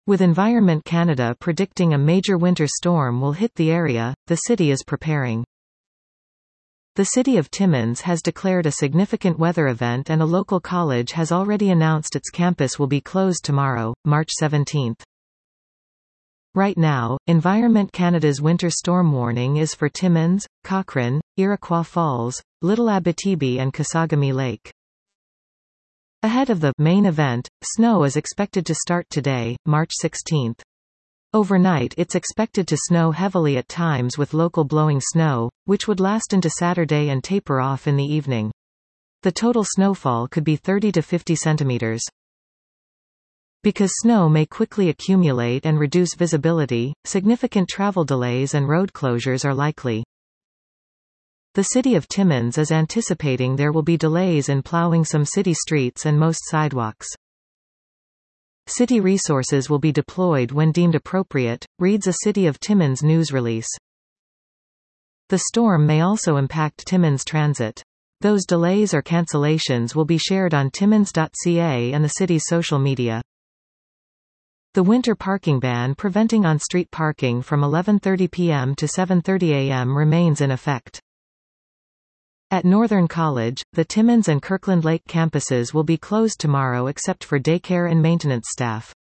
With Environment Canada predicting a major winter storm will hit the area, the city is preparing. The City of Timmins has declared a significant weather event and a local college has already announced its campus will be closed tomorrow, March 17. Right now, Environment Canada's winter storm warning is for Timmins, Cochrane, Iroquois Falls, Little Abitibi and Kasagami Lake. Ahead of the main event, snow is expected to start today, March 16. Overnight it's expected to snow heavily at times with local blowing snow, which would last into Saturday and taper off in the evening. The total snowfall could be 30 to 50 centimeters. Because snow may quickly accumulate and reduce visibility, significant travel delays and road closures are likely. The City of Timmins is anticipating there will be delays in plowing some city streets and most sidewalks. City resources will be deployed when deemed appropriate, reads a City of Timmins news release. The storm may also impact Timmins transit. Those delays or cancellations will be shared on timmins.ca and the city's social media. The winter parking ban preventing on-street parking from 11:30 p.m. to 7:30 a.m. remains in effect. At Northern College, the Timmins and Kirkland Lake campuses will be closed tomorrow except for daycare and maintenance staff.